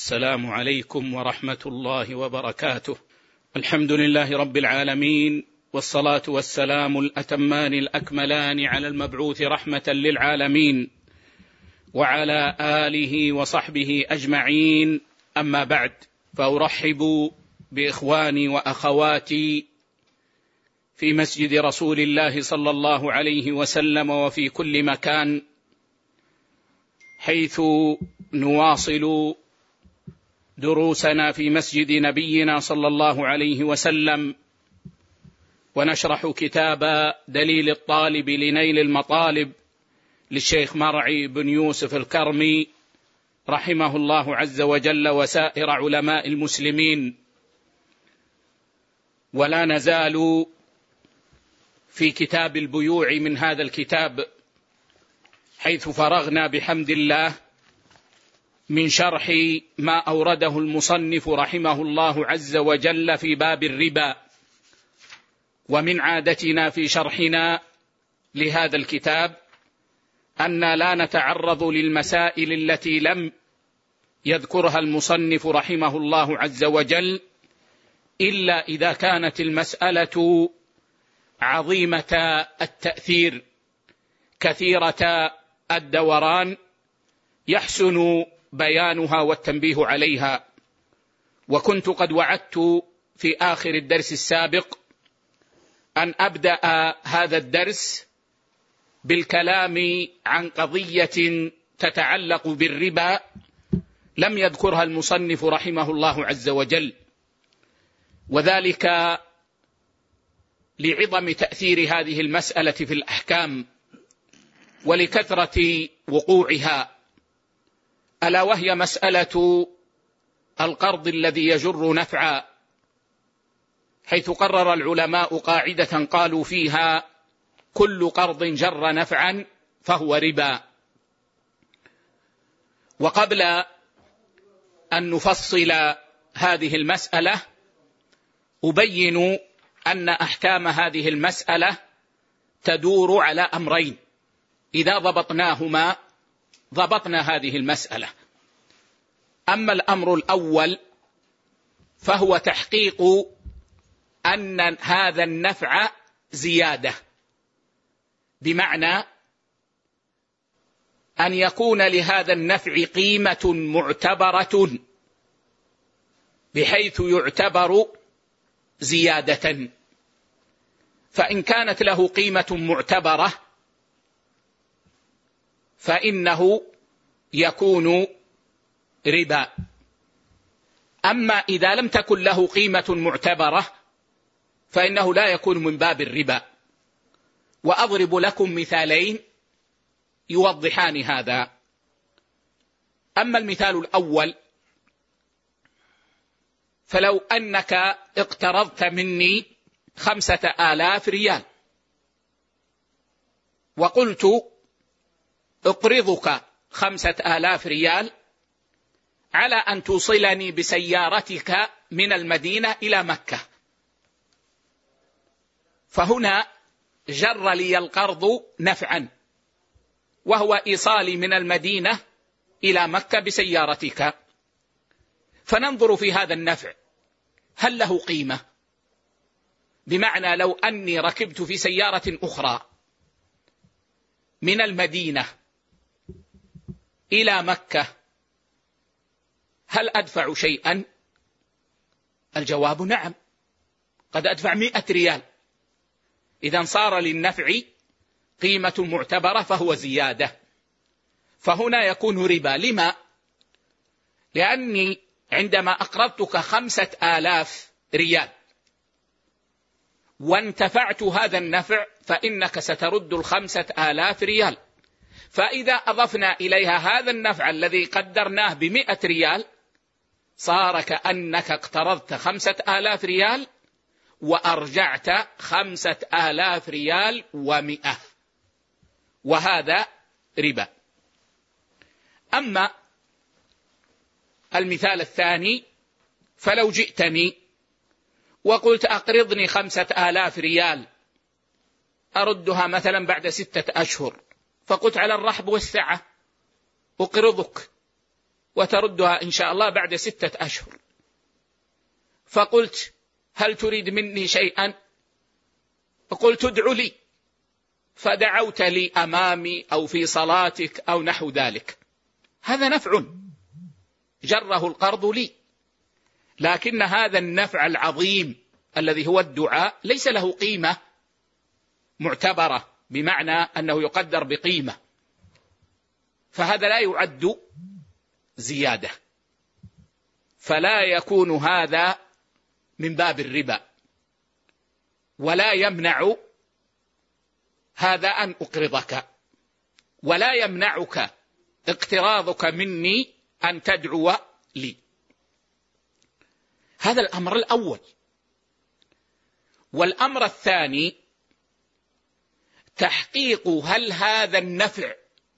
السلام عليكم ورحمة الله وبركاته. الحمد لله رب العالمين، والصلاة والسلام الأتمان الأكملان على المبعوث رحمة للعالمين وعلى آله وصحبه أجمعين. أما بعد، فأرحب بإخواني وأخواتي في مسجد رسول الله صلى الله عليه وسلم وفي كل مكان، حيث نواصل دروسنا في مسجد نبينا صلى الله عليه وسلم، ونشرح كتاب دليل الطالب لنيل المطالب للشيخ مرعي بن يوسف الكرمي رحمه الله عز وجل وسائر علماء المسلمين. ولا نزال في كتاب البيوع من هذا الكتاب، حيث فرغنا بحمد الله من شرح ما أورده المصنف رحمه الله عز وجل في باب الربا. ومن عادتنا في شرحنا لهذا الكتاب أن لا نتعرض للمسائل التي لم يذكرها المصنف رحمه الله عز وجل إلا إذا كانت المسألة عظيمة التأثير كثيرة الدوران يحسن بيانها والتنبيه عليها. وكنت قد وعدت في آخر الدرس السابق أن أبدأ هذا الدرس بالكلام عن قضية تتعلق بالربا لم يذكرها المصنف رحمه الله عز وجل، وذلك لعظم تأثير هذه المسألة في الأحكام ولكثرة وقوعها، ألا وهي مسألة القرض الذي يجر نفعا، حيث قرر العلماء قاعدة قالوا فيها: كل قرض جر نفعا فهو ربا. وقبل أن نفصل هذه المسألة أبين أن أحكام هذه المسألة تدور على أمرين، إذا ضبطناهما ضبطنا هذه المسألة. أما الأمر الأول فهو تحقيق أن هذا النفع زيادة، بمعنى أن يكون لهذا النفع قيمة معتبرة بحيث يعتبر زيادة. فإن كانت له قيمة معتبرة فإنه يكون ربا. أما إذا لم تكن له قيمة معتبرة فإنه لا يكون من باب الربا. وأضرب لكم مثالين يوضحان هذا. أما المثال الأول، فلو أنك اقترضت مني 5,000 ريال وقلت اقرضك 5,000 ريال على أن توصلني بسيارتك من المدينة إلى مكة، فهنا جر لي القرض نفعا، وهو إيصالي من المدينة إلى مكة بسيارتك. فننظر في هذا النفع هل له قيمة، بمعنى لو أني ركبت في سيارة أخرى من المدينة إلى مكة هل أدفع شيئا؟ الجواب نعم، قد أدفع 100 ريال. إذن صار للنفع قيمة معتبرة فهو زيادة، فهنا يكون ربا. لما؟ لأني عندما أقرضتك 5,000 ريال وانتفعت هذا النفع فإنك سترد 5,000 ريال، فإذا أضفنا إليها هذا النفع الذي قدرناه 100 ريال صار كأنك اقترضت 5,000 ريال وأرجعت 5,000 ريال و100، وهذا ربا. أما المثال الثاني، فلو جئتني وقلت أقرضني 5,000 ريال أردها مثلا بعد 6 أشهر، فقلت على الرحب والسعة أقرضك وتردها إن شاء الله بعد 6 أشهر. فقلت: هل تريد مني شيئا؟ فقلت: ادع لي. فدعوت لي أمامي أو في صلاتك أو نحو ذلك. هذا نفع جره القرض لي، لكن هذا النفع العظيم الذي هو الدعاء ليس له قيمة معتبرة، بمعنى أنه يقدر بقيمة، فهذا لا يعد زيادة، فلا يكون هذا من باب الربا، ولا يمنع هذا أن أقرضك، ولا يمنعك اقتراضك مني أن تدعو لي. هذا الأمر الأول. والأمر الثاني تحقيق هل هذا النفع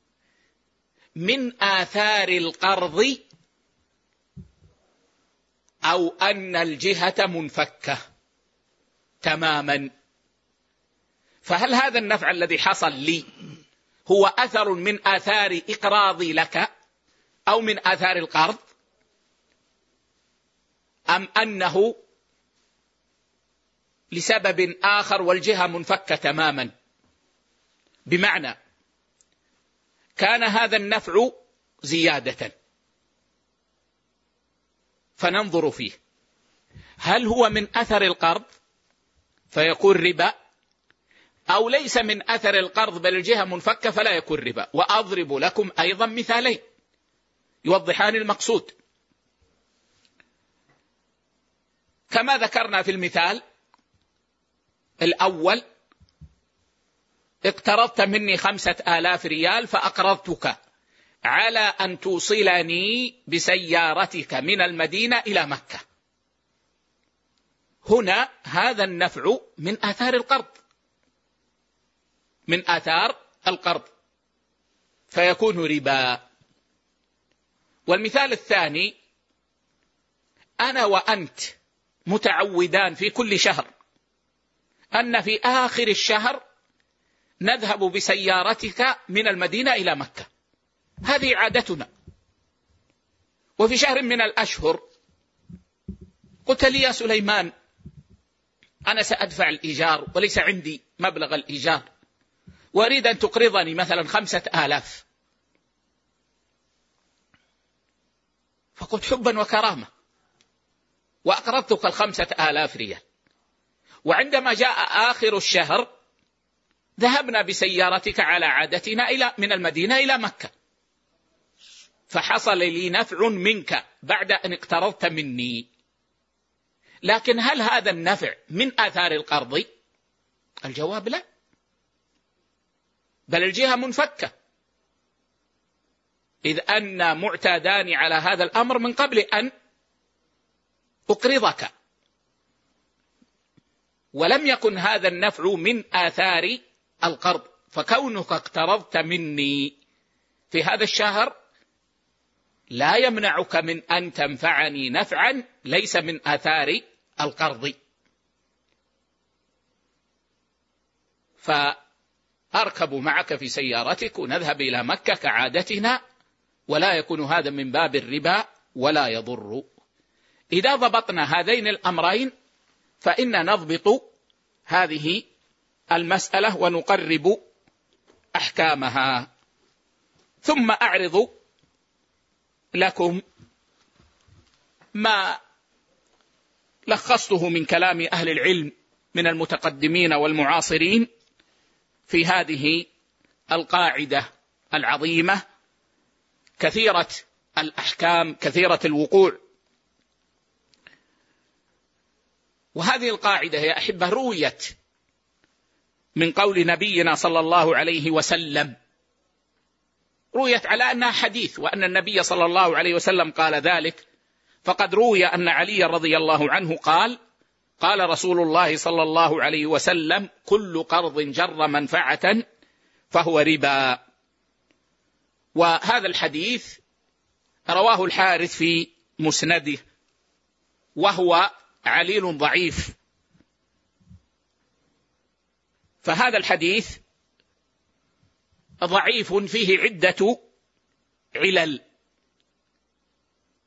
من آثار القرض أو أن الجهة منفكة تماما. فهل هذا النفع الذي حصل لي هو أثر من آثار إقراضي لك أو من آثار القرض، أم أنه لسبب آخر والجهة منفكة تماما؟ بمعنى كان هذا النفع زيادة فننظر فيه هل هو من أثر القرض فيكون ربا، أو ليس من أثر القرض بل الجهة منفكة فلا يكون ربا. وأضرب لكم أيضا مثالين يوضحان المقصود. كما ذكرنا في المثال الأول، اقترضت مني 5000 ريال فأقرضتك على أن توصلني بسيارتك من المدينة إلى مكة. هنا هذا النفع من آثار القرض، من آثار القرض، فيكون ربا. والمثال الثاني، أنا وأنت متعودان في كل شهر أن في آخر الشهر نذهب بسيارتك من المدينة إلى مكة، هذه عادتنا. وفي شهر من الأشهر قلت لي: يا سليمان، أنا سأدفع الإيجار وليس عندي مبلغ الإيجار، وأريد أن تقرضني مثلا 5000. فقلت حبا وكرامة وأقرضتك 5000 ريال. وعندما جاء آخر الشهر ذهبنا بسيارتك على عادتنا من المدينة إلى مكة، فحصل لي نفع منك بعد أن اقترضت مني. لكن هل هذا النفع من آثار القرض؟ الجواب لا، بل الجهة منفكة، إذ أن معتادان على هذا الأمر من قبل أن أقرضك، ولم يكن هذا النفع من آثار القرض. فكونك اقترضت مني في هذا الشهر لا يمنعك من أن تنفعني نفعا ليس من آثار القرض. فأركب معك في سيارتك ونذهب إلى مكة كعادتنا، ولا يكون هذا من باب الربا ولا يضر. إذا ضبطنا هذين الأمرين فإن نضبط هذه المسألة ونقرب أحكامها. ثم أعرض لكم ما لخصته من كلام أهل العلم من المتقدمين والمعاصرين في هذه القاعدة العظيمة كثيرة الأحكام كثيرة الوقوع. وهذه القاعدة يا أحبة رويت من قول نبينا صلى الله عليه وسلم، رويت على أنها حديث وأن النبي صلى الله عليه وسلم قال ذلك. فقد روي أن علي رضي الله عنه قال: قال رسول الله صلى الله عليه وسلم: كل قرض جر منفعة فهو ربا. وهذا الحديث رواه الحارث في مسنده، وهو عليل ضعيف. فهذا الحديث ضعيف فيه عدة علل،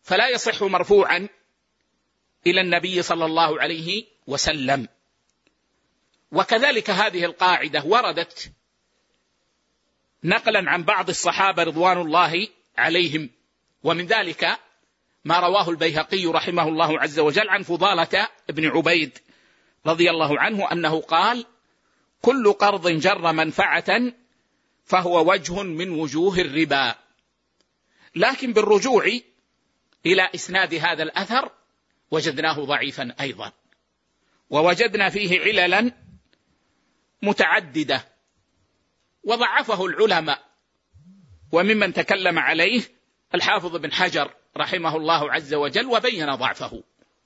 فلا يصح مرفوعا إلى النبي صلى الله عليه وسلم. وكذلك هذه القاعدة وردت نقلا عن بعض الصحابة رضوان الله عليهم، ومن ذلك ما رواه البيهقي رحمه الله عز وجل عن فضالة بن عبيد رضي الله عنه أنه قال: كل قرض جر منفعة فهو وجه من وجوه الربا. لكن بالرجوع إلى إسناد هذا الأثر وجدناه ضعيفا أيضا، ووجدنا فيه عللا متعددة وضعفه العلماء، وممن تكلم عليه الحافظ بن حجر رحمه الله عز وجل وبين ضعفه.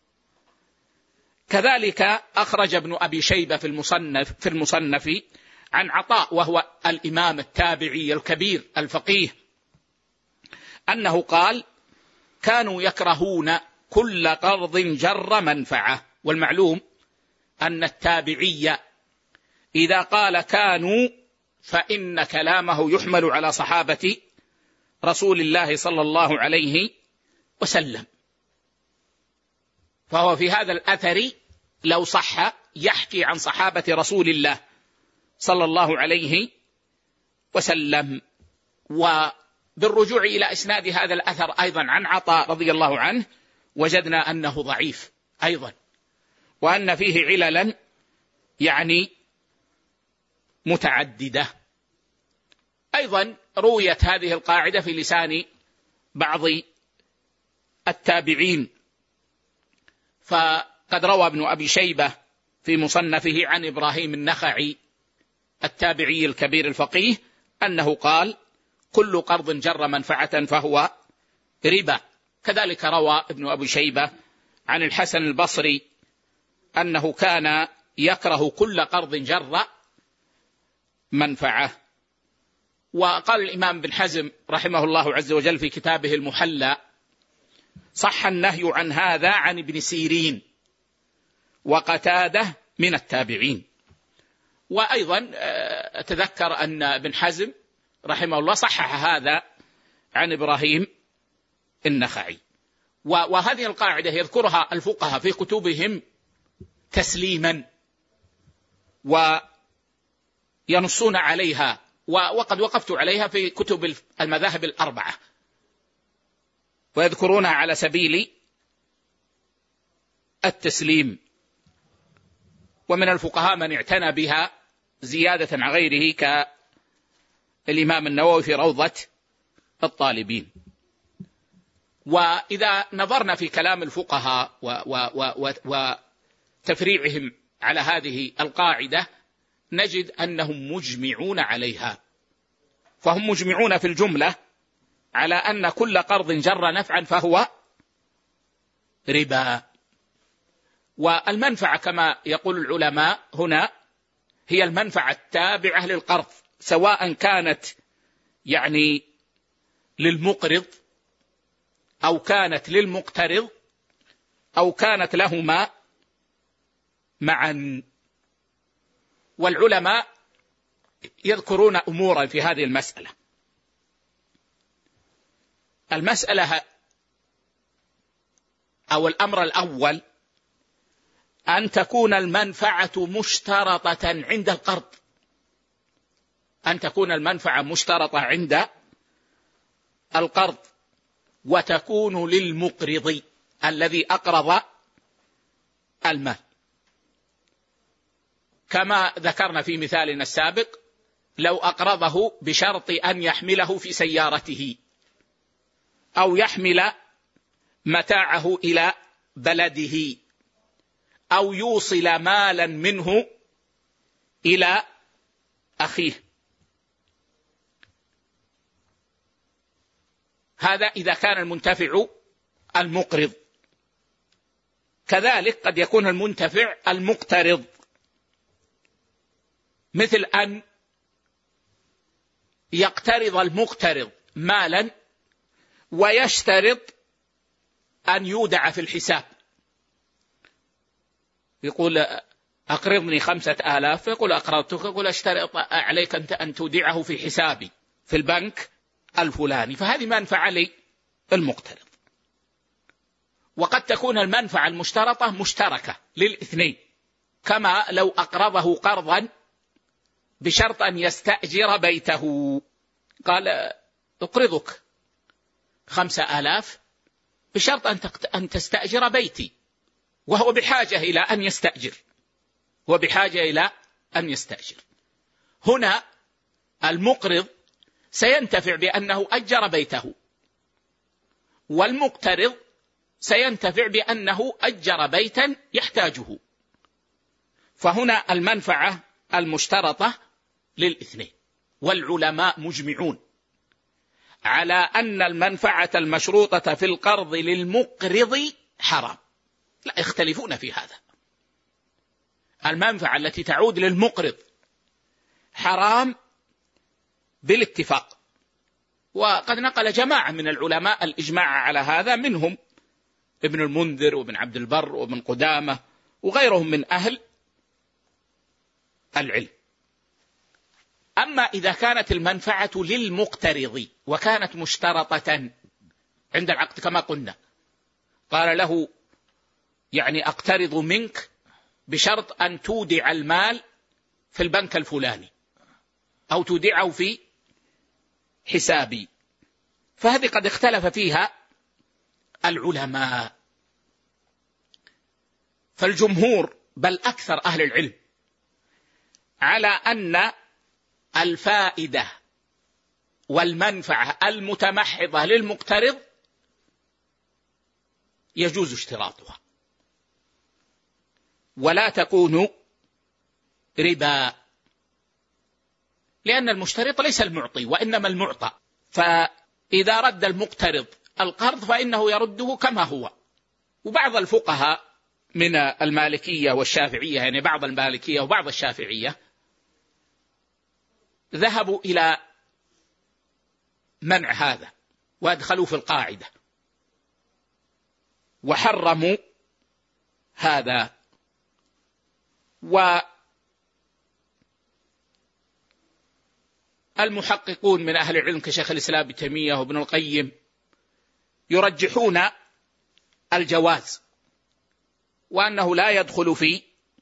كذلك أخرج ابن أبي شيبة في المصنف عن عطاء وهو الإمام التابعي الكبير الفقيه أنه قال: كانوا يكرهون كل قرض جر منفعة. والمعلوم أن التابعي إذا قال كانوا فإن كلامه يحمل على صحابة رسول الله صلى الله عليه وسلم، فهو في هذا الأثر لو صح يحكي عن صحابة رسول الله صلى الله عليه وسلم. وبالرجوع إلى إسناد هذا الأثر أيضا عن عطاء رضي الله عنه وجدنا أنه ضعيف أيضا، وأن فيه عللا يعني متعددة. أيضا رويت هذه القاعدة في لسان بعض التابعين، فقد روى ابن أبي شيبة في مصنفه عن إبراهيم النخعي التابعي الكبير الفقيه أنه قال: كل قرض جر منفعة فهو ربا. كذلك روى ابن أبي شيبة عن الحسن البصري أنه كان يكره كل قرض جر منفعة. وقال الإمام بن حزم رحمه الله عز وجل في كتابه المحلى: صح النهي عن هذا عن ابن سيرين وقتادة من التابعين. وأيضا أتذكر أن ابن حزم رحمه الله صحح هذا عن إبراهيم النخعي. وهذه القاعدة يذكرها الفقهاء في كتبهم تسليما وينصون عليها، وقد وقفت عليها في كتب المذاهب الأربعة، ويذكرونها على سبيل التسليم. ومن الفقهاء من اعتنى بها زيادة عن غيره كالإمام النووي في روضة الطالبين. وإذا نظرنا في كلام الفقهاء وتفريعهم على هذه القاعدة نجد أنهم مجمعون عليها، فهم مجمعون في الجملة على أن كل قرض جر نفعا فهو ربا. والمنفعة كما يقول العلماء هنا هي المنفعة التابعة للقرض، سواء كانت يعني للمقرض أو كانت للمقترض أو كانت لهما معا. والعلماء يذكرون أمورا في هذه المسألة. المسألة أو الأمر الأول أن تكون المنفعة مشترطة عند القرض، أن تكون المنفعة مشترطة عند القرض، وتكون للمقرض الذي أقرض المال، كما ذكرنا في مثالنا السابق: لو أقرضه بشرط أن يحمله في سيارته أو يحمل متاعه إلى بلده أو يوصل مالا منه إلى أخيه، هذا إذا كان المنتفع المقرض. كذلك قد يكون المنتفع المقترض، مثل أن يقترض المقترض مالا ويشترط أن يودع في الحساب، يقول أقرضني 5000، فيقول أقرضتك، يقول أشترط عليك أن تودعه في حسابي في البنك الفلاني، فهذه منفعة لي المقترض. وقد تكون المنفعة المشترطة مشتركة للاثنين، كما لو أقرضه قرضا بشرط أن يستأجر بيته، قال أقرضك 5,000 بشرط أن تستأجر بيتي، وهو بحاجة إلى أن يستأجر، هنا المقرض سينتفع بأنه أجر بيته، والمقترض سينتفع بأنه أجر بيتا يحتاجه، فهنا المنفعة المشترطة للاثنين. والعلماء مجمعون على أن المنفعة المشروطة في القرض للمقرض حرام، لا يختلفون في هذا. المنفعة التي تعود للمقرض حرام بالاتفاق، وقد نقل جماعة من العلماء الإجماع على هذا، منهم ابن المنذر وابن عبد البر وابن قدامة وغيرهم من أهل العلم. أما إذا كانت المنفعة للمقترض وكانت مشترطة عند العقد كما قلنا، قال له يعني أقترض منك بشرط أن تودع المال في البنك الفلاني أو تودعه في حسابي، فهذه قد اختلف فيها العلماء. فالجمهور بل أكثر أهل العلم على أن الفائدة والمنفعة المتمحضة للمقترض يجوز اشتراطها، ولا تكون ربا، لأن المشترط ليس المعطي وإنما المعطى، فإذا رد المقترض القرض فإنه يرده كما هو. وبعض الفقهاء من المالكية والشافعية، يعني بعض المالكية وبعض الشافعية، ذهبوا إلى منع هذا وادخلوا في القاعدة وحرموا هذا. والمحققون من أهل العلم كشيخ الإسلام ابن تيمية وابن القيم يرجحون الجواز، وأنه لا يدخل في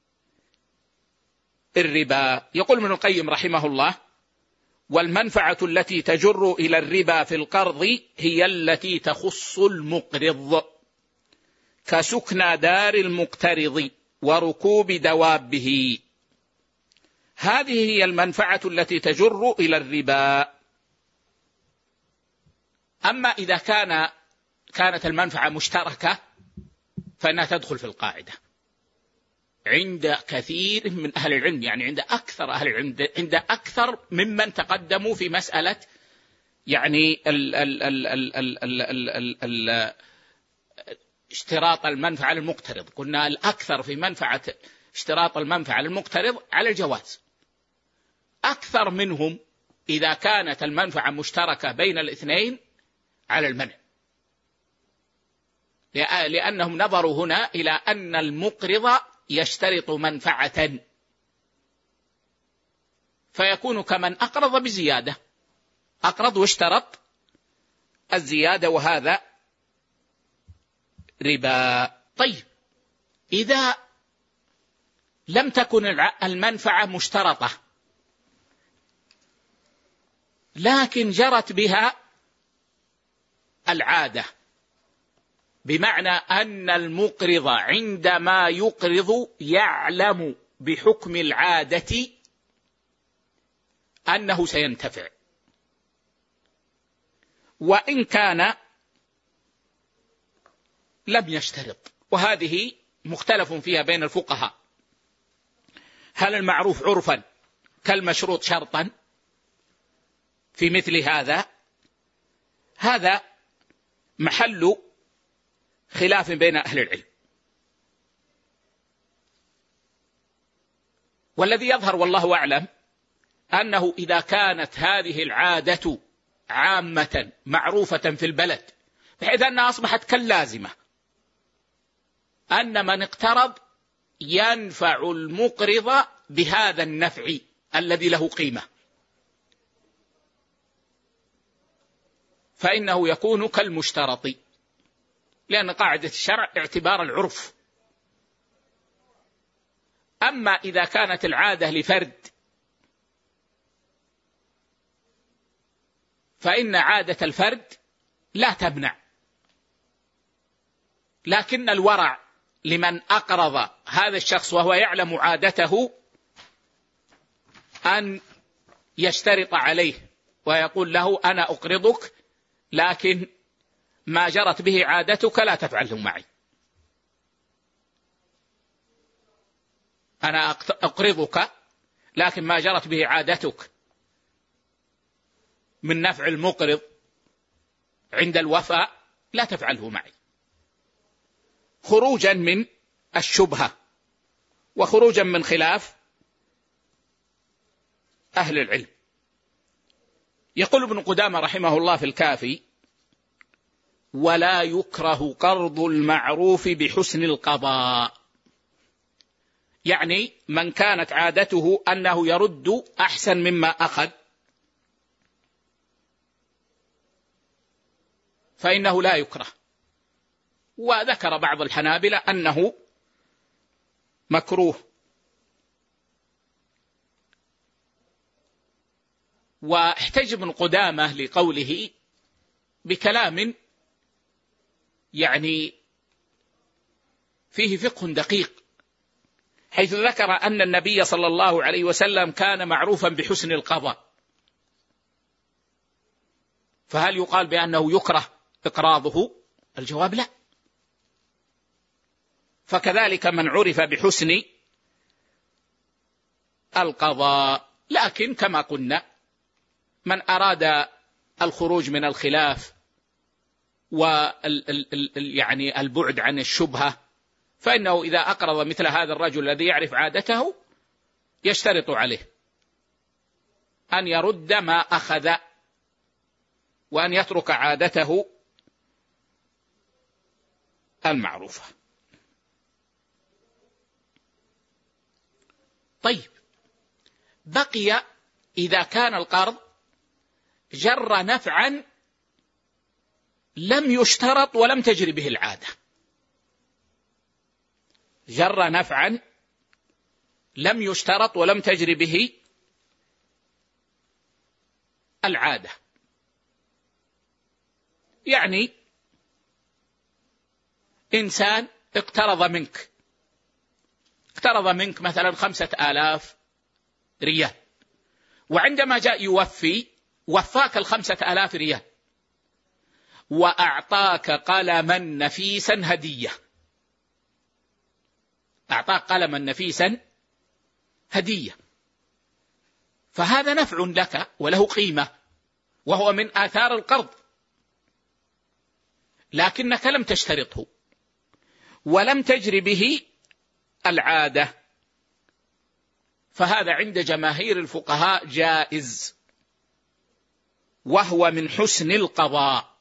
الربا. يقول ابن القيم رحمه الله: والمنفعة التي تجر إلى الربا في القرض هي التي تخص المقرض، كسكنى دار المقترض وركوب دوابه، هذه هي المنفعة التي تجر إلى الربا. أما إذا كانت المنفعة مشتركة فإنها تدخل في القاعدة عند كثير من أهل العلم، يعني عند أكثر أهل العلم، عند أكثر ممن تقدموا في مسألة يعني اشتراط المنفعة للمقترض. قلنا الأكثر في منفعة اشتراط المنفعة للمقترض على الجواز، أكثر منهم إذا كانت المنفعة مشتركة بين الاثنين على المنع، لأنهم نظروا هنا إلى أن المقرض يشترط منفعة فيكون كمن أقرض بزيادة، أقرض واشترط الزيادة، وهذا ربا. طيب، إذا لم تكن المنفعة مشترطة لكن جرت بها العادة، بمعنى أن المقرض عندما يقرض يعلم بحكم العادة أنه سينتفع، وإن كان لم يشترط، وهذه مختلف فيها بين الفقهاء، هل المعروف عرفا كالمشروط شرطا في مثل هذا؟ هذا محل خلاف بين أهل العلم، والذي يظهر والله أعلم أنه إذا كانت هذه العادة عامة معروفة في البلد بحيث أنها أصبحت كاللازمة، أن من اقترض ينفع المقرض بهذا النفع الذي له قيمة، فإنه يكون كالمشترط. لأن قاعدة الشرع اعتبار العرف. أما إذا كانت العادة لفرد فإن عادة الفرد لا تمنع، لكن الورع لمن أقرض هذا الشخص وهو يعلم عادته أن يشترط عليه ويقول له أنا أقرضك، لكن ما جرت به عادتك لا تفعله معي. أنا أقرضك لكن ما جرت به عادتك من نفع المقرض عند الوفاء لا تفعله معي، خروجا من الشبهة وخروجا من خلاف أهل العلم. يقول ابن قدامة رحمه الله في الكافي: ولا يكره قرض المعروف بحسن القضاء، يعني من كانت عادته أنه يرد أحسن مما أخذ فإنه لا يكره. وذكر بعض الحنابلة أنه مكروه. واحتج ابن قدامة لقوله بكلام يعني فيه فقه دقيق، حيث ذكر أن النبي صلى الله عليه وسلم كان معروفا بحسن القضاء، فهل يقال بأنه يكره إقراضه؟ الجواب لا. فكذلك من عرف بحسن القضاء، لكن كما قلنا من أراد الخروج من الخلاف يعني البعد عن الشبهة فإنه إذا أقرض مثل هذا الرجل الذي يعرف عادته يشترط عليه أن يرد ما أخذ وأن يترك عادته المعروفة. طيب، بقي إذا كان القرض جر نفعا لم يشترط ولم تجري به العادة. جر نفعا لم يشترط ولم تجري به العادة، يعني إنسان اقترض منك مثلا 5000 ريال، وعندما جاء يوفي وفاك 5000 ريال وأعطاك قلما نفيسا هدية، أعطاك قلما نفيسا هدية، فهذا نفع لك وله قيمة وهو من آثار القرض، لكنك لم تشترطه ولم تجري به العادة، فهذا عند جماهير الفقهاء جائز، وهو من حسن القضاء.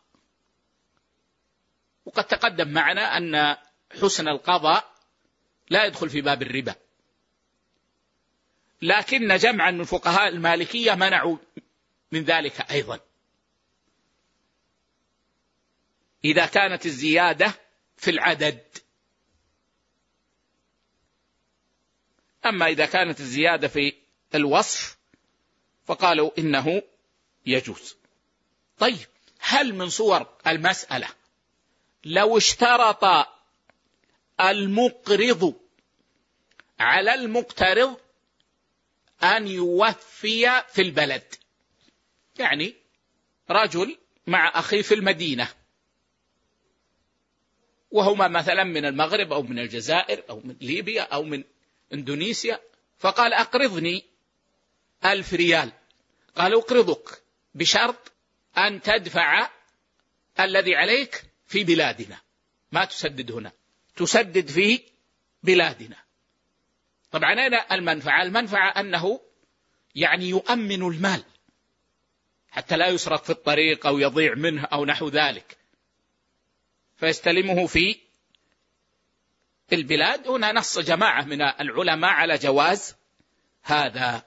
وقد تقدم معنا أن حسن القضاء لا يدخل في باب الربا، لكن جمعا من فقهاء المالكية منعوا من ذلك أيضا إذا كانت الزيادة في العدد. أما إذا كانت الزيادة في الوصف فقالوا إنه يجوز. طيب، هل من صور المسألة لو اشترط المقرض على المقترض أن يوفي في البلد، يعني رجل مع أخيه في المدينة وهما مثلا من المغرب أو من الجزائر أو من ليبيا أو من إندونيسيا، فقال أقرضني 1000 ريال، قال أقرضك بشرط أن تدفع الذي عليك في بلادنا، ما تسدد هنا، تسدد في بلادنا. طبعا أين المنفعة أنه يعني يؤمن المال حتى لا يسرق في الطريق أو يضيع منه أو نحو ذلك، فيستلمه في البلاد. هنا نص جماعة من العلماء على جواز هذا،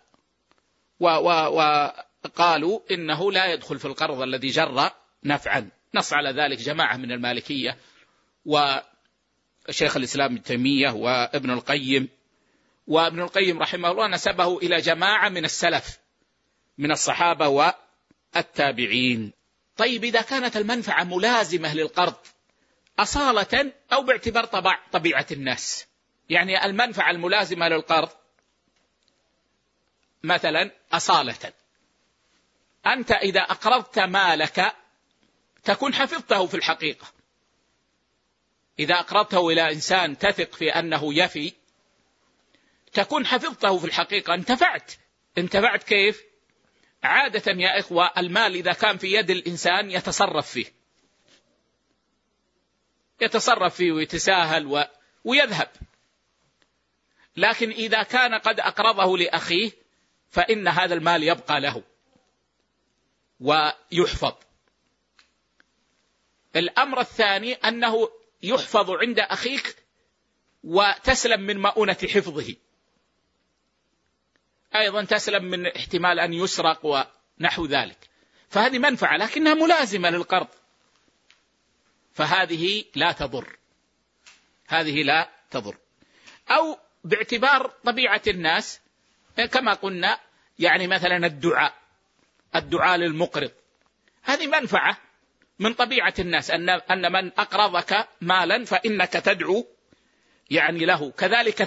وقالوا إنه لا يدخل في القرض الذي جر نفعا، نص على ذلك جماعة من المالكية وشيخ الإسلام ابن تيمية وابن القيم. وابن القيم رحمه الله نسبه إلى جماعة من السلف من الصحابة والتابعين. طيب إذا كانت المنفعة ملازمة للقرض أصالة أو باعتبار طبيعة الناس، يعني المنفعة الملازمة للقرض مثلا أصالة، أنت إذا أقرضت مالك تكون حفظته في الحقيقة، إذا أقرضته إلى إنسان تثق في أنه يفي تكون حفظته في الحقيقة، انتفعت كيف؟ عادة يا إخوة المال إذا كان في يد الإنسان يتصرف فيه ويتساهل ويذهب، لكن إذا كان قد أقرضه لأخيه فإن هذا المال يبقى له ويحفظ. الأمر الثاني أنه يحفظ عند أخيك وتسلم من مؤونة حفظه، أيضا تسلم من احتمال أن يسرق ونحو ذلك، فهذه منفعة لكنها ملازمة للقرض، فهذه لا تضر. أو باعتبار طبيعة الناس كما قلنا، يعني مثلا الدعاء للمقرض، هذه منفعة من طبيعة الناس، أن من أقرضك مالا فإنك تدعو يعني له. كذلك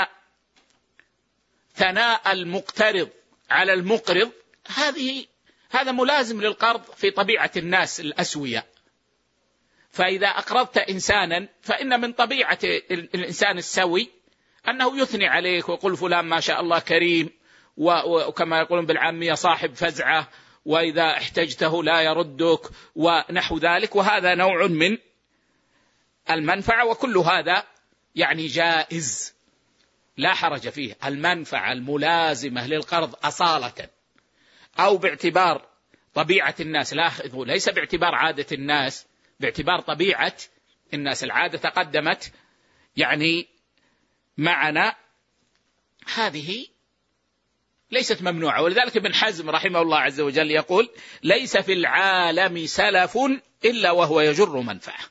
ثناء المقترض على المقرض، هذا ملازم للقرض في طبيعة الناس الأسوياء. فإذا أقرضت إنسانا فإن من طبيعة الإنسان السوي أنه يثني عليك ويقول فلان ما شاء الله كريم، وكما يقولون بالعامية صاحب فزعة، وإذا احتجته لا يردك ونحو ذلك، وهذا نوع من المنفعة، وكل هذا يعني جائز لا حرج فيه. المنفعة الملازمة للقرض أصالة أو باعتبار طبيعة الناس، ليس باعتبار عادة الناس، باعتبار طبيعة الناس. العادة تقدمت يعني معنا، هذه ليست ممنوعة. ولذلك ابن حزم رحمه الله عز وجل يقول: ليس في العالم سلف إلا وهو يجر منفعة.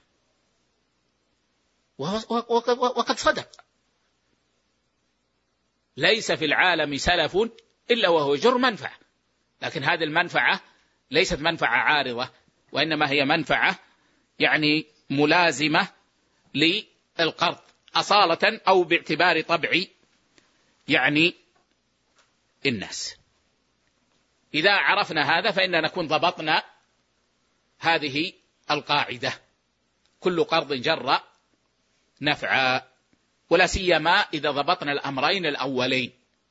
وقد صدق، ليس في العالم سلف إلا وهو يجر منفعة، لكن هذه المنفعة ليست منفعة عارضة، وإنما هي منفعة يعني ملازمة للقرض أصالة أو باعتبار طبع يعني الناس. إذا عرفنا هذا فإننا نكون ضبطنا هذه القاعدة: كل قرض جر نفعا، ولا سيما إذا ضبطنا الأمرين الأولين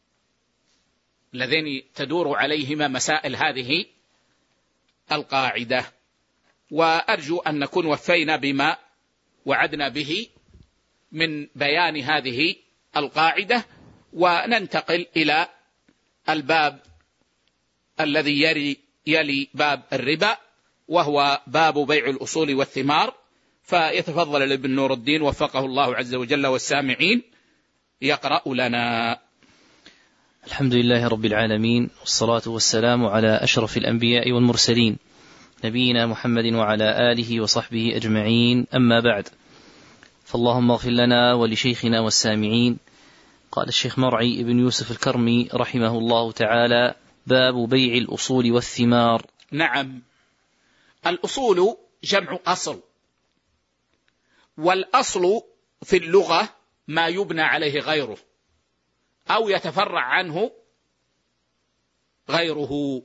اللذين تدور عليهما مسائل هذه القاعدة. وأرجو أن نكون وفينا بما وعدنا به من بيان هذه القاعدة، وننتقل إلى الباب الذي يلي باب الربا، وهو باب بيع الأصول والثمار. فيتفضل ابن نور الدين وفقه الله عز وجل والسامعين يقرأ لنا. الحمد لله رب العالمين، والصلاة والسلام على أشرف الأنبياء والمرسلين، نبينا محمد وعلى آله وصحبه أجمعين، أما بعد، فاللهم اغفر لنا ولشيخنا والسامعين. قال الشيخ مرعي بن يوسف الكرمي رحمه الله تعالى: باب بيع الأصول والثمار. نعم، الأصول جمع أصل، والأصل في اللغة ما يبنى عليه غيره أو يتفرع عنه غيره.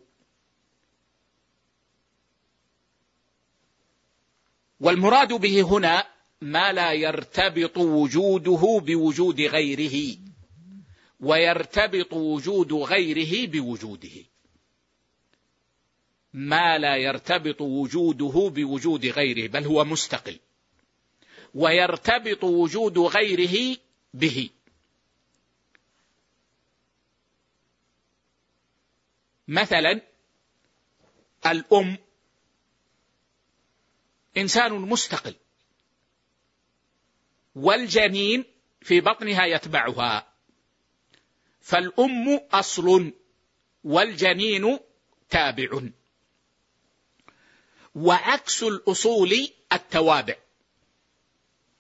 والمراد به هنا ما لا يرتبط وجوده بوجود غيره، ويرتبط وجود غيره بوجوده. ما لا يرتبط وجوده بوجود غيره، بل هو مستقل، ويرتبط وجود غيره به. مثلا الأم إنسان مستقل، والجنين في بطنها يتبعها، فالأم أصل والجنين تابع. وعكس الأصول التوابع،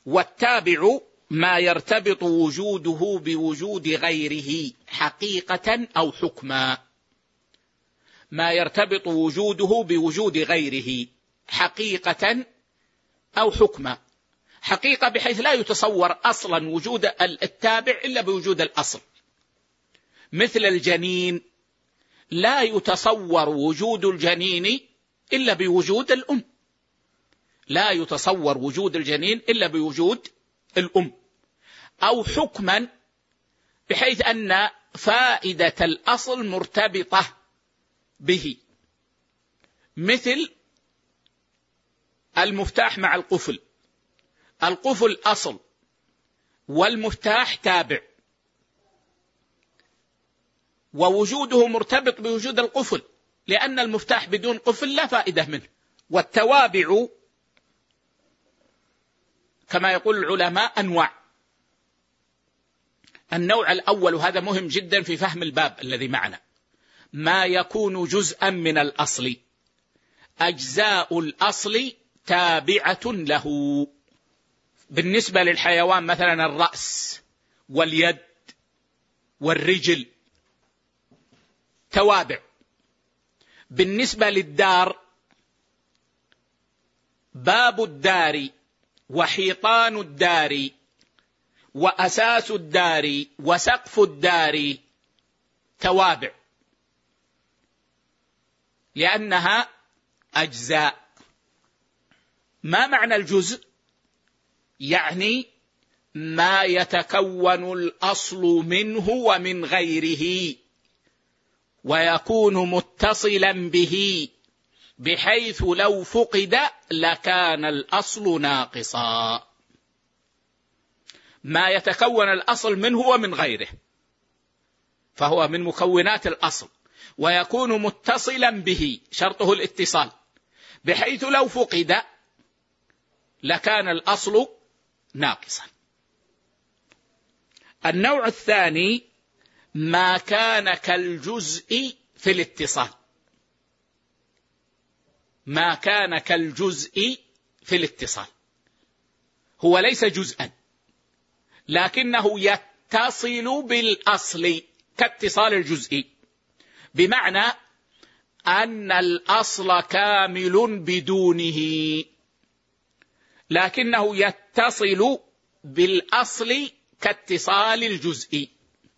والتابع ما يرتبط وجوده بوجود غيره حقيقة أو حكما. ما يرتبط وجوده بوجود غيره حقيقة أو حكما. حقيقة بحيث لا يتصور أصلا وجود التابع إلا بوجود الأصل، مثل الجنين لا يتصور وجود الجنين إلا بوجود الأم، لا يتصور وجود الجنين إلا بوجود الأم. أو حكما بحيث أن فائدة الأصل مرتبطة به، مثل المفتاح مع القفل، القفل أصل والمفتاح تابع، ووجوده مرتبط بوجود القفل، لأن المفتاح بدون قفل لا فائدة منه. والتوابع كما يقول العلماء أنواع. النوع الأول، هذا مهم جدا في فهم الباب الذي معنا، ما يكون جزءا من الأصل، أجزاء الأصل تابعة له. بالنسبة للحيوان مثلا الرأس واليد والرجل توابع. بالنسبة للدار باب الدار وحيطان الدار وأساس الدار وسقف الدار توابع، لأنها أجزاء. ما معنى الجزء؟ يعني ما يتكون الأصل منه ومن غيره ويكون متصلا به، بحيث لو فقد لكان الأصل ناقصا. ما يتكون الأصل منه ومن غيره فهو من مكونات الأصل، ويكون متصلا به، شرطه الاتصال، بحيث لو فقد لكان الأصل ناقصا. النوع الثاني ما كان كالجزء في الاتصال. ما كان كالجزء في الاتصال، هو ليس جزءا لكنه يتصل بالأصل كاتصال الجزء، بمعنى أن الأصل كامل بدونه لكنه يتصل بالأصل كاتصال الجزء.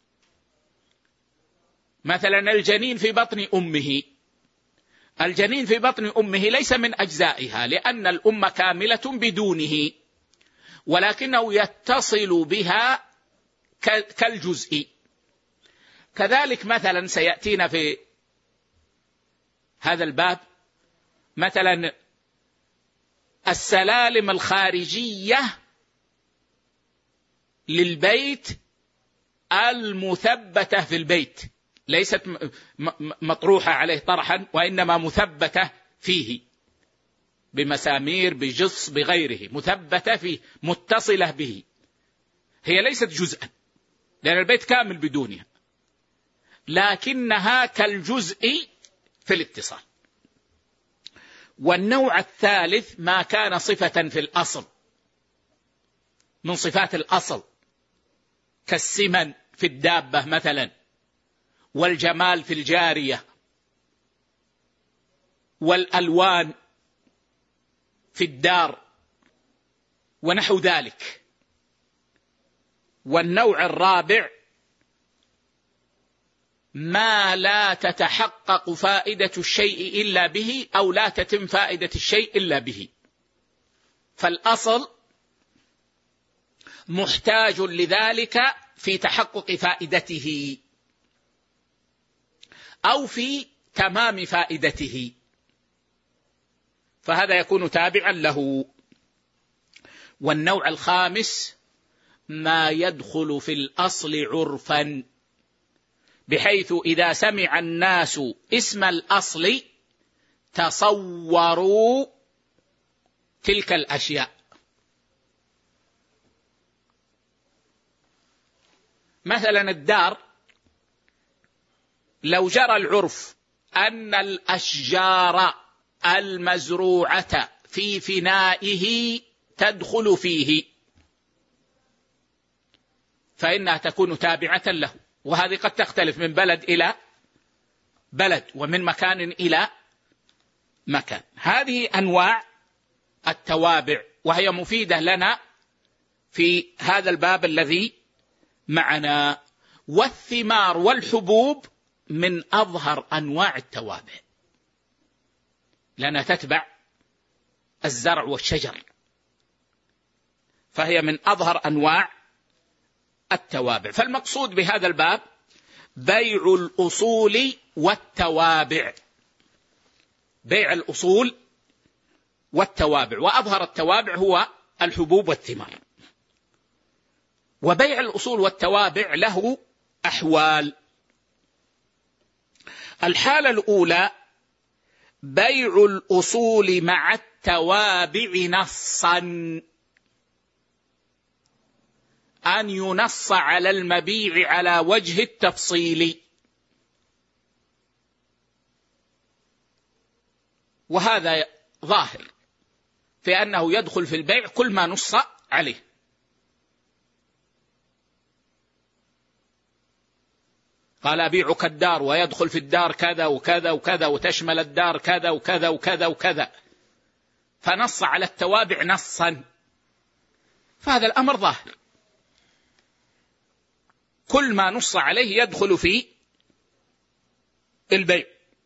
مثلا الجنين في بطن أمه، الجنين في بطن أمه ليس من أجزائها لأن الأم كاملة بدونه، ولكنه يتصل بها كالجزء. كذلك مثلا سيأتينا في هذا الباب مثلا السلالم الخارجية للبيت المثبتة في البيت، ليست مطروحة عليه طرحا، وإنما مثبتة فيه بمسامير بجص بغيره، مثبتة فيه متصلة به. هي ليست جزءا لأن البيت كامل بدونها، لكنها كالجزء في الاتصال. والنوع الثالث ما كان صفة في الأصل من صفات الأصل، كالسمن في الدابة مثلا، والجمال في الجارية، والألوان في الدار ونحو ذلك. والنوع الرابع ما لا تتحقق فائدة الشيء إلا به، أو لا تتم فائدة الشيء إلا به. فالأصل محتاج لذلك في تحقق فائدته أو في تمام فائدته، فهذا يكون تابعا له. والنوع الخامس ما يدخل في الأصل عرفا، بحيث إذا سمع الناس اسم الأصل تصوروا تلك الأشياء. مثلا الدار، لو جرى العرف أن الأشجار المزروعة في فنائه تدخل فيه، فإنها تكون تابعة له، وهذه قد تختلف من بلد إلى بلد ومن مكان إلى مكان. هذه أنواع التوابع، وهي مفيدة لنا في هذا الباب الذي معنا. والثمار والحبوب من أظهر أنواع التوابع، لأنها تتبع الزرع والشجر، فهي من أظهر أنواع التوابع. فالمقصود بهذا الباب بيع الأصول والتوابع، بيع الأصول والتوابع، وأظهر التوابع هو الحبوب والثمار. وبيع الأصول والتوابع له أحوال. الحالة الأولى بيع الأصول مع التوابع نصا، أن ينص على المبيع على وجه التفصيل، وهذا ظاهر في أنه يدخل في البيع كل ما نص عليه. قال أبيعك الدار، ويدخل في الدار كذا وكذا وكذا، وتشمل الدار كذا وكذا وكذا وكذا، فنص على التوابع نصا، فهذا الأمر ظاهر، كل ما نص عليه يدخل في البيع.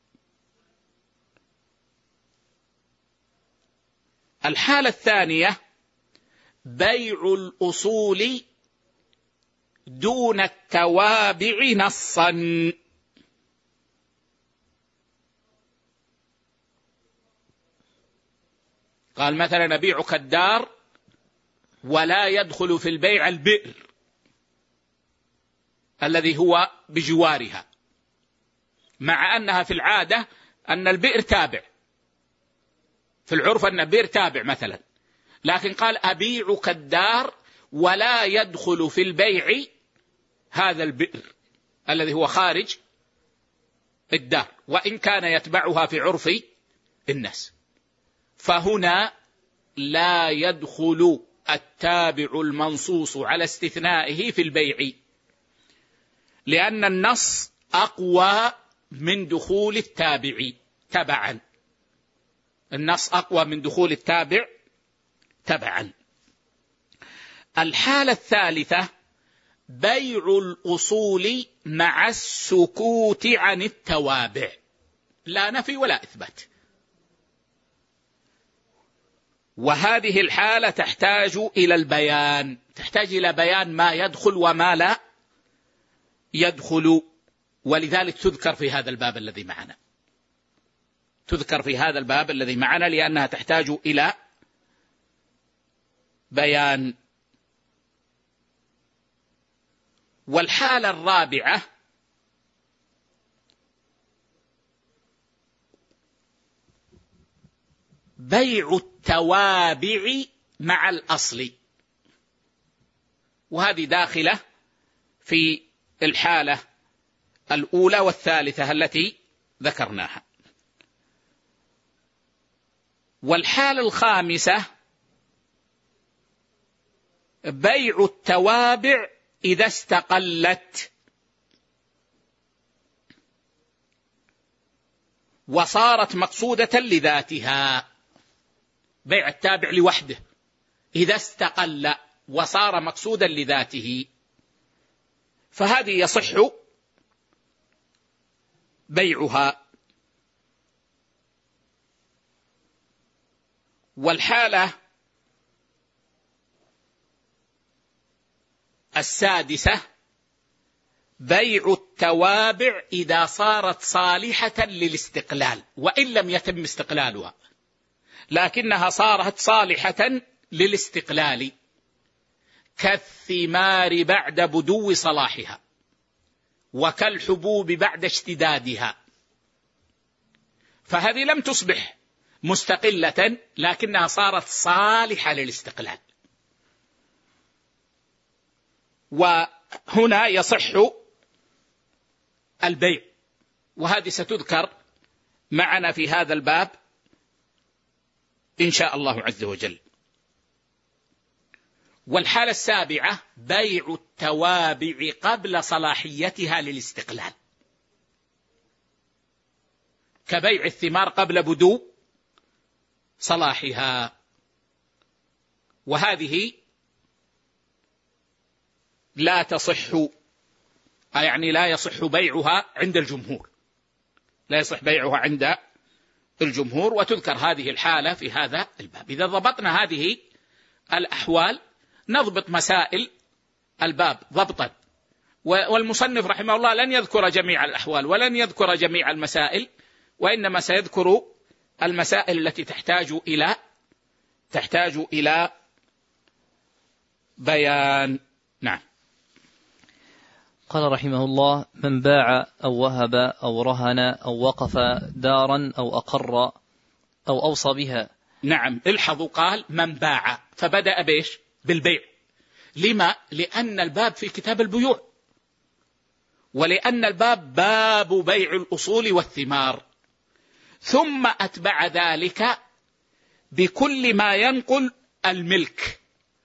الحالة الثانية بيع الأصول دون التوابع نصا، قال مثلا أبيعك الدار ولا يدخل في البيع البئر الذي هو بجوارها، مع أنها في العادة أن البئر تابع، في العرف أن البئر تابع مثلا، لكن قال أبيعك الدار ولا يدخل في البيع هذا البئر الذي هو خارج الدار، وإن كان يتبعها في عرف الناس. فهنا لا يدخل التابع المنصوص على استثنائه في البيع، لأن النص أقوى من دخول التابع تبعا، النص أقوى من دخول التابع تبعا. الحالة الثالثة بيع الأصول مع السكوت عن التوابع، لا نفي ولا إثبات، وهذه الحالة تحتاج إلى البيان، تحتاج إلى بيان ما يدخل وما لا يدخل، ولذلك تذكر في هذا الباب الذي معنا، تذكر في هذا الباب الذي معنا لأنها تحتاج إلى بيان. والحالة الرابعة بيع التوابع مع الأصل، وهذه داخلة في الحالة الأولى والثالثة التي ذكرناها. والحالة الخامسة بيع التوابع إذا استقلت وصارت مقصودة لذاتها، بيع التابع لوحده إذا استقل وصار مقصودا لذاته، فهذه يصح بيعها. والحالة السادسة بيع التوابع إذا صارت صالحة للاستقلال، وإن لم يتم استقلالها لكنها صارت صالحة للاستقلال، كالثمار بعد بدو صلاحها، وكالحبوب بعد اشتدادها، فهذه لم تصبح مستقلة لكنها صارت صالحة للاستقلال. وهنا يصح البيع، وهذه ستذكر معنا في هذا الباب إن شاء الله عز وجل. والحالة السابعة بيع التوابع قبل صلاحيتها للاستقلال، كبيع الثمار قبل بدو صلاحها، وهذه لا تصح، يعني لا يصح بيعها عند الجمهور، لا يصح بيعها عند الجمهور. وتذكر هذه الحالة في هذا الباب. إذا ضبطنا هذه الأحوال نضبط مسائل الباب ضبطا. والمصنف رحمه الله لن يذكر جميع الأحوال ولن يذكر جميع المسائل، وإنما سيذكر المسائل التي تحتاج إلى بيان. نعم. قال رحمه الله: من باع أو وهب أو رهن أو وقف دارا أو أقر أو أوصى بها. نعم، الحظوا قال من باع، فبدأ بيش؟ بالبيع. لما؟ لأن الباب في كتاب البيوع، ولأن الباب باب بيع الأصول والثمار، ثم أتبع ذلك بكل ما ينقل الملك،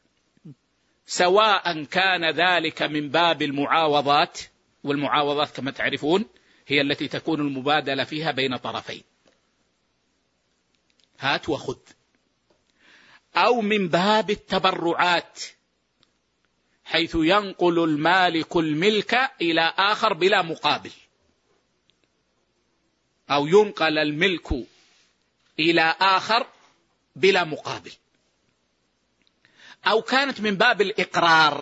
سواء كان ذلك من باب المعاوضات، والمعاوضات كما تعرفون هي التي تكون المبادلة فيها بين طرفين، هات وخذ، أو من باب التبرعات حيث ينقل المالك الملك إلى آخر بلا مقابل، أو ينقل الملك إلى آخر بلا مقابل، أو كانت من باب الإقرار.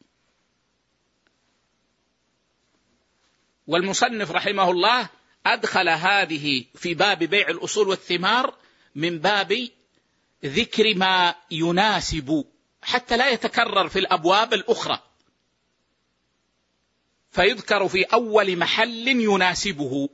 والمصنف رحمه الله أدخل هذه في باب بيع الأصول والثمار من باب ذكر ما يناسب حتى لا يتكرر في الأبواب الأخرى، فيذكر في أول محل يناسبه.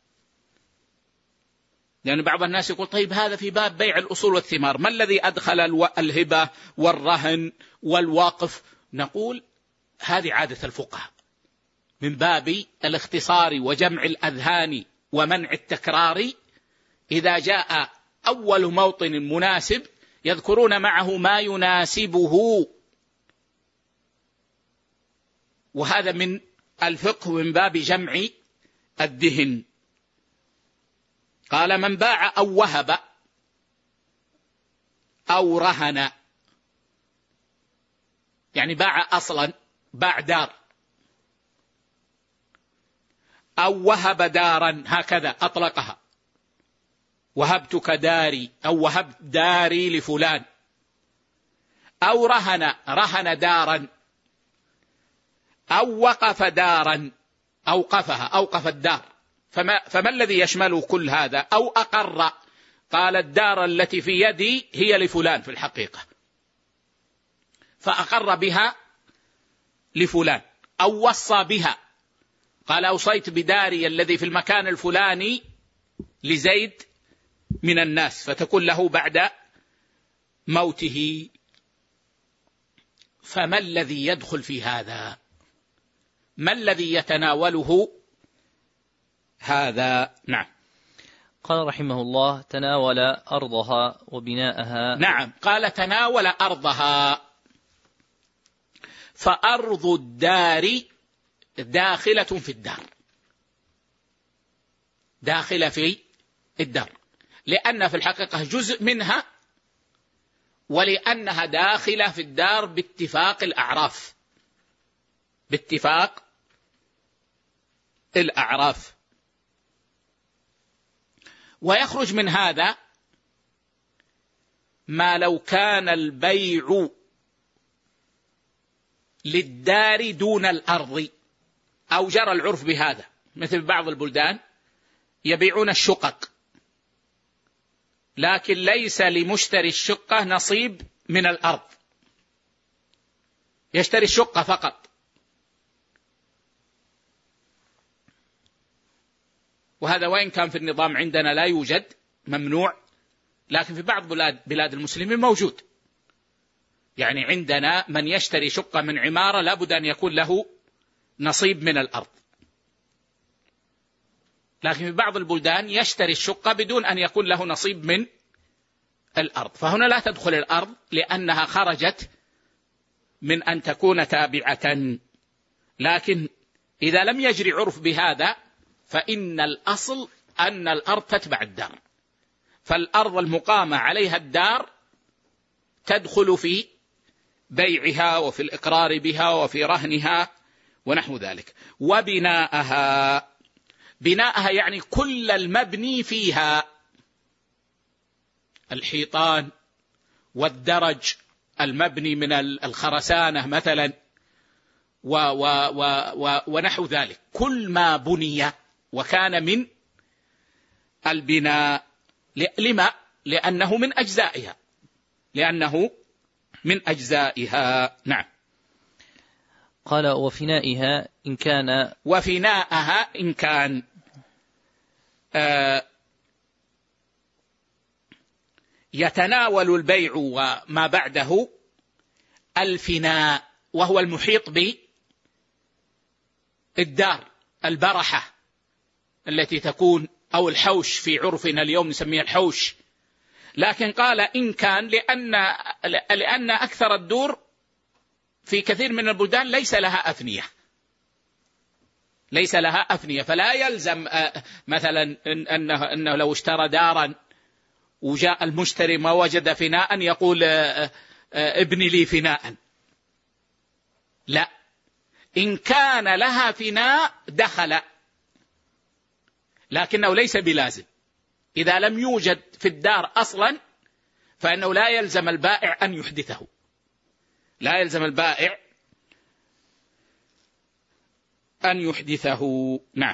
لأن بعض الناس يقول طيب هذا في باب بيع الأصول والثمار، ما الذي أدخل الهبة والرهن والوقف؟ نقول هذه عادة الفقهاء من باب الاختصار وجمع الأذهان ومنع التكرار. إذا جاء أول موطن مناسب يذكرون معه ما يناسبه، وهذا من الفقه من باب جمع الدهن. قال من باع أو وهب أو رهن، يعني باع أصلا، باع دار، أو وهب دارا، هكذا أطلقها، وهبتك داري، أو وهبت داري لفلان، أو رهن دارا، أو وقف دارا، أوقف الدار. فما الذي يشمل كل هذا؟ أو أقر، قال الدار التي في يدي هي لفلان في الحقيقة، فأقر بها لفلان. أو وصى بها، قال أوصيت بداري الذي في المكان الفلاني لزيد من الناس، فتكون له بعد موته. فما الذي يدخل في هذا؟ ما الذي يتناوله هذا؟ نعم. قال رحمه الله: تناول أرضها وبناءها. نعم، قال تناول أرضها، فأرض الدار داخلة في الدار، داخلة في الدار، لأن في الحقيقة جزء منها، ولأنها داخلة في الدار باتفاق الأعراف، باتفاق الأعراف. ويخرج من هذا ما لو كان البيع للدار دون الأرض، أو جرى العرف بهذا، مثل بعض البلدان يبيعون الشقق، لكن ليس لمشتري الشقة نصيب من الأرض، يشتري الشقة فقط. وهذا وإن كان في النظام عندنا لا يوجد، ممنوع، لكن في بعض بلاد المسلمين موجود. يعني عندنا من يشتري شقة من عمارة لابد أن يكون له نصيب من الأرض، لكن في بعض البلدان يشتري الشقة بدون أن يكون له نصيب من الأرض. فهنا لا تدخل الأرض لأنها خرجت من أن تكون تابعة. لكن إذا لم يجري عرف بهذا فإن الأصل أن الأرض تتبع الدار، فالأرض المقامة عليها الدار تدخل في بيعها وفي الإقرار بها وفي رهنها ونحو ذلك. وبناءها، بناءها يعني كل المبني فيها، الحيطان والدرج المبني من الخرسانة مثلا ونحو ذلك، كل ما بني وكان من البناء. لما؟ لأنه من أجزائها، لأنه من أجزائها. نعم. قال وفنائها إن كان، وفناءها إن كان يتناول البيع وما بعده الفناء، وهو المحيط بالدار، البرحة التي تكون، أو الحوش في عرفنا اليوم نسميها الحوش. لكن قال إن كان لأن أكثر الدور في كثير من البلدان ليس لها أفنية، ليس لها أفنية، فلا يلزم مثلا أنه لو اشترى دارا وجاء المشتري ما وجد فناء يقول ابني لي فناء، لا، إن كان لها فناء دخل، لكنه ليس بلازم. إذا لم يوجد في الدار أصلا فإنه لا يلزم البائع أن يحدثه، لا يلزم البائع أن يحدثه. نعم.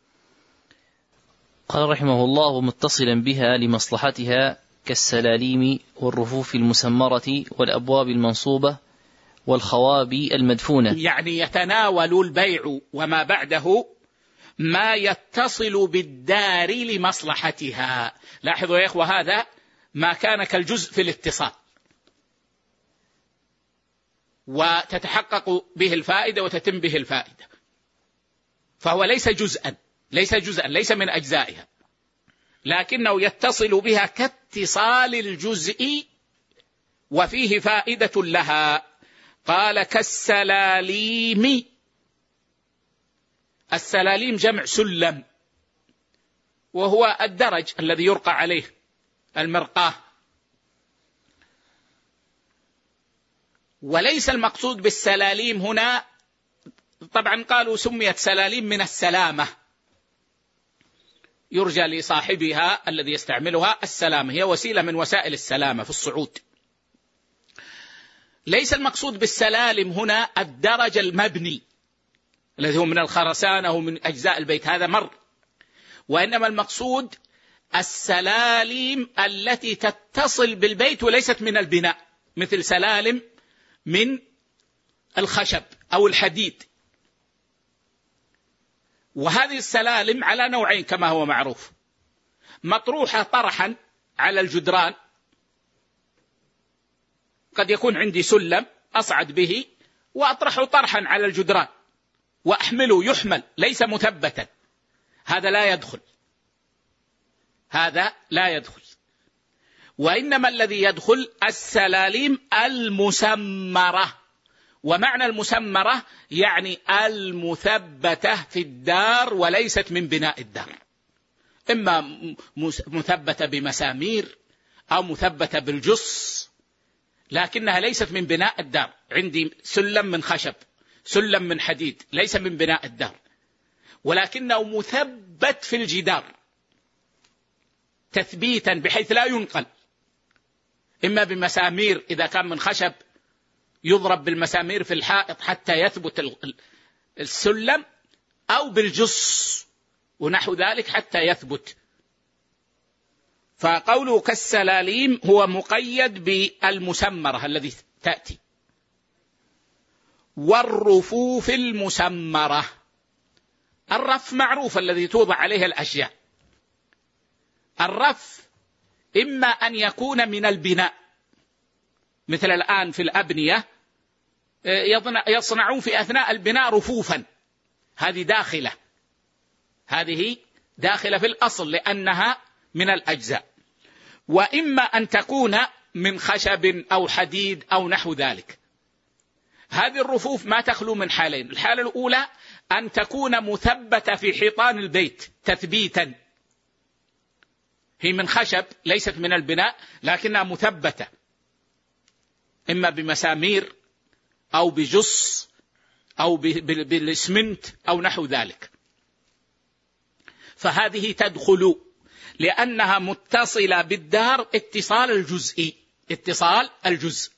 قال رحمه الله متصلا بها لمصلحتها كالسلاليم والرفوف المسمرة والأبواب المنصوبة والخوابي المدفونة. يعني يتناول البيع وما بعده ما يتصل بالدار لمصلحتها. لاحظوا يا إخوة، هذا ما كان كالجزء في الاتصال، وتتحقق به الفائدة وتتم به الفائدة، فهو ليس جزءا، ليس من أجزائها، لكنه يتصل بها كاتصال الجزء وفيه فائدة لها. قال كالسلاليم، السلاليم جمع سلم، وهو الدرج الذي يرقى عليه، المرقاة. وليس المقصود بالسلاليم هنا، طبعا قالوا سميت سلاليم من السلامة، يرجى لصاحبها الذي يستعملها السلامة، هي وسيلة من وسائل السلامة في الصعود. ليس المقصود بالسلالم هنا الدرج المبني الذي هو من الخرسانة ومن أجزاء البيت، هذا مر، وإنما المقصود السلالم التي تتصل بالبيت وليست من البناء، مثل سلالم من الخشب أو الحديد. وهذه السلالم على نوعين كما هو معروف، مطروحة طرحا على الجدران، قد يكون عندي سلم أصعد به وأطرحه طرحا على الجدران وأحمله، يحمل ليس مثبتا، هذا لا يدخل، هذا لا يدخل. وإنما الذي يدخل السلاليم المسمرة، ومعنى المسمرة يعني المثبتة في الدار وليست من بناء الدار، إما مثبتة بمسامير أو مثبتة بالجص، لكنها ليست من بناء الدار. عندي سلم من خشب، سلم من حديد، ليس من بناء الدار، ولكنه مثبت في الجدار تثبيتا بحيث لا ينقل، إما بمسامير إذا كان من خشب يضرب بالمسامير في الحائط حتى يثبت السلم، أو بالجص ونحو ذلك حتى يثبت. فقوله كالسلاليم هو مقيد بالمسمرة الذي تأتي. والرفوف المسمرة، الرف معروف الذي توضع عليه الأشياء. الرف إما أن يكون من البناء، مثل الآن في الأبنية يصنعون في أثناء البناء رفوفا، هذه داخلة في الأصل لأنها من الأجزاء. وإما أن تكون من خشب أو حديد أو نحو ذلك، هذه الرفوف ما تخلو من حالين. الحالة الأولى أن تكون مثبتة في حيطان البيت تثبيتا، هي من خشب ليست من البناء لكنها مثبتة، إما بمسامير أو بجص أو بالإسمنت أو نحو ذلك، فهذه تدخل لأنها متصلة بالدار اتصال الجزئي، اتصال الجزء.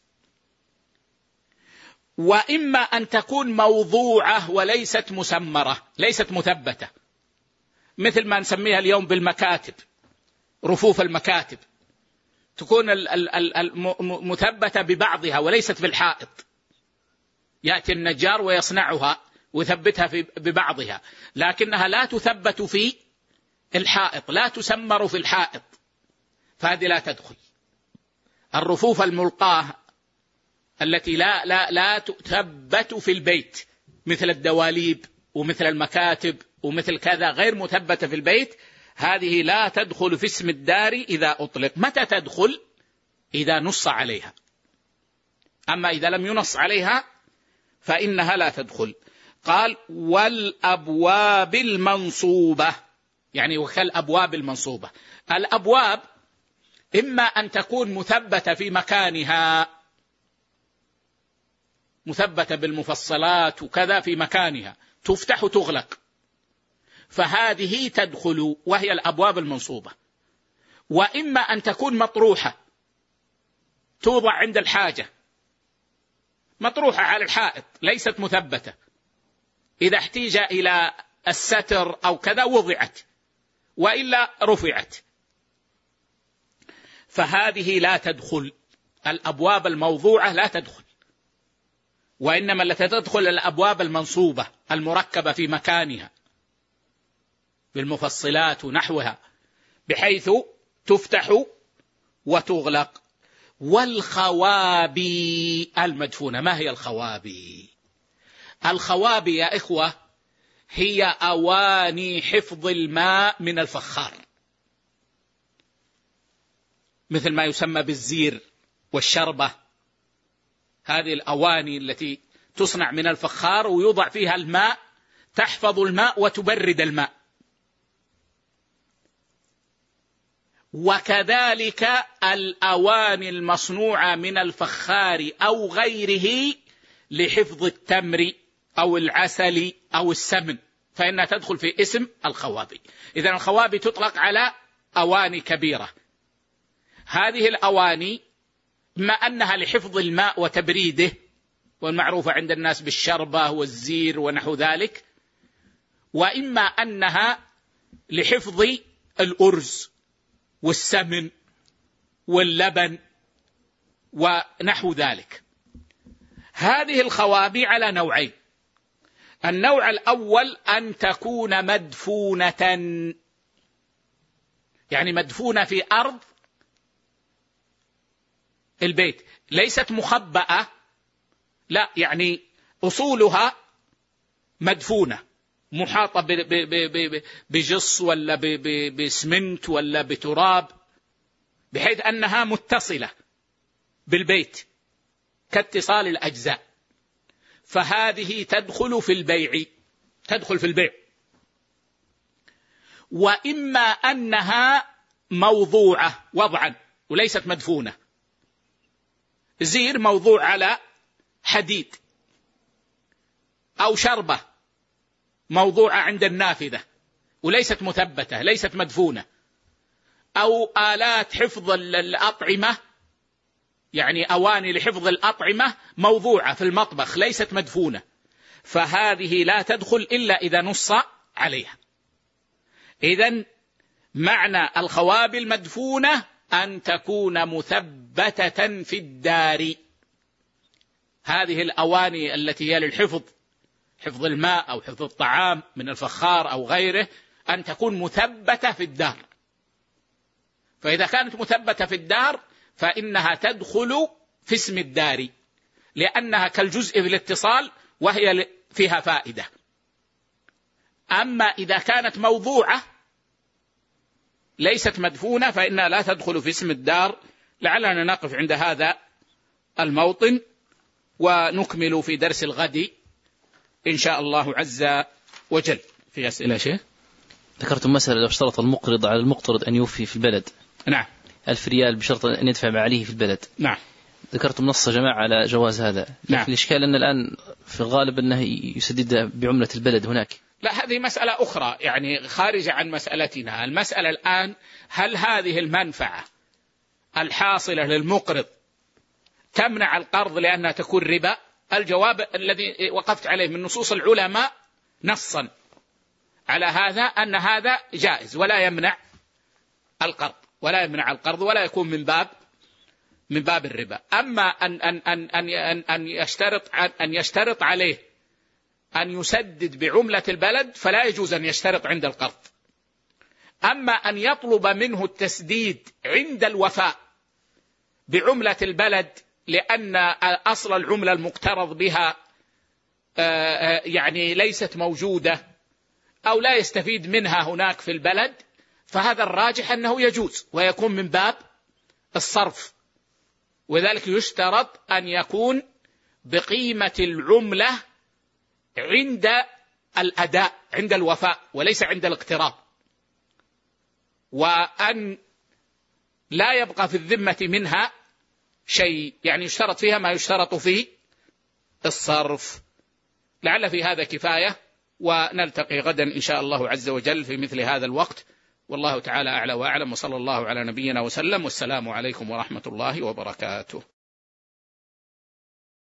وإما أن تكون موضوعة وليست مسمرة، ليست مثبتة، مثل ما نسميها اليوم بالمكاتب، رفوف المكاتب تكون مثبتة ببعضها وليست بالحائط، يأتي النجار ويصنعها ويثبتها ببعضها، لكنها لا تثبت في الحائط، لا تسمر في الحائط، فهذه لا تدخل. الرفوف الملقاة التي لا تثبت في البيت مثل الدواليب ومثل المكاتب ومثل كذا غير مثبتة في البيت، هذه لا تدخل في اسم الدار إذا أطلق. متى تدخل؟ إذا نص عليها، أما إذا لم ينص عليها فإنها لا تدخل. قال والأبواب المنصوبة، يعني وكالأبواب المنصوبة. الأبواب إما أن تكون مثبتة في مكانها، مثبتة بالمفصلات وكذا في مكانها، تفتح وتغلق، فهذه تدخل وهي الأبواب المنصوبة. وإما أن تكون مطروحة، توضع عند الحاجة، مطروحة على الحائط ليست مثبتة، إذا احتيج إلى الستر أو كذا وضعت، وإلا رفعت، فهذه لا تدخل. الأبواب الموضوعة لا تدخل، وإنما التي تدخل الأبواب المنصوبة المركبة في مكانها بالمفصلات ونحوها بحيث تفتح وتغلق. والخوابي المدفونة. ما هي الخوابي؟ الخوابي يا إخوة هي أواني حفظ الماء من الفخار، مثل ما يسمى بالزير والشربة، هذه الأواني التي تصنع من الفخار ويوضع فيها الماء، تحفظ الماء وتبرد الماء. وكذلك الأواني المصنوعة من الفخار أو غيره لحفظ التمر أو العسل أو السمن، فإنها تدخل في اسم الخوابي. إذن الخوابي تطلق على أواني كبيرة. هذه الأواني ما أنها لحفظ الماء وتبريده، والمعروفة عند الناس بالشربة والزير ونحو ذلك، وإما أنها لحفظ الأرز والسمن واللبن ونحو ذلك. هذه الخوابي على نوعين. النوع الأول أن تكون مدفونة، يعني مدفونة في أرض البيت، ليست مخبأة، لا، يعني أصولها مدفونة، محاطة بجص ولا بسمنت ولا بتراب، بحيث أنها متصلة بالبيت كاتصال الأجزاء، فهذه تدخل في البيع، تدخل في البيع. وإما أنها موضوعة وضعا وليست مدفونة، زير موضوع على حديد، أو شربة موضوعة عند النافذة وليست مثبتة ليست مدفونة، أو آلات حفظ الأطعمة، يعني أواني لحفظ الأطعمة موضوعة في المطبخ ليست مدفونة، فهذه لا تدخل إلا إذا نص عليها. إذن معنى الخوابي المدفونة أن تكون مثبتة في الدار. هذه الأواني التي هي للحفظ، حفظ الماء أو حفظ الطعام من الفخار أو غيره، أن تكون مثبتة في الدار. فإذا كانت مثبتة في الدار فإنها تدخل في اسم الدار، لأنها كالجزء في الاتصال وهي فيها فائدة. أما إذا كانت موضوعة ليست مدفونة فإنها لا تدخل في اسم الدار. لعلنا نقف عند هذا الموطن، ونكمل في درس الغد إن شاء الله عز وجل. في أسئلة شيء؟ ذكرتم مسألة لو اشترط المقرض على المقترض أن يوفي في البلد. نعم. 1000 ريال بشرط أن يدفع ما عليه في البلد. نعم. ذكرتم نص جماعة على جواز هذا. نعم. الإشكال أن الآن في الغالب أنه يسدد بعملة البلد هناك. لا، هذه مسألة أخرى يعني خارجة عن مسألتنا. المسألة الآن هل هذه المنفعة الحاصلة للمقرض تمنع القرض لأنها تكون ربا؟ الجواب الذي وقفت عليه من نصوص العلماء نصا على هذا أن هذا جائز ولا يمنع القرض ولا يكون من باب الربا. أما أن يشترط عليه أن يسدد بعملة البلد فلا يجوز أن يشترط عند القرض. أما أن يطلب منه التسديد عند الوفاء بعملة البلد لأن أصل العملة المقترض بها يعني ليست موجودة أو لا يستفيد منها هناك في البلد، فهذا الراجح أنه يجوز ويكون من باب الصرف، وذلك يشترط أن يكون بقيمة العملة عند الأداء عند الوفاء وليس عند الاقتراض، وأن لا يبقى في الذمة منها شيء، يعني يشترط فيها ما يشترط في الصرف. لعل في هذا كفاية، ونلتقي غدا إن شاء الله عز وجل في مثل هذا الوقت، والله تعالى أعلى وأعلم، وصلى الله على نبينا وسلم، والسلام عليكم ورحمة الله وبركاته.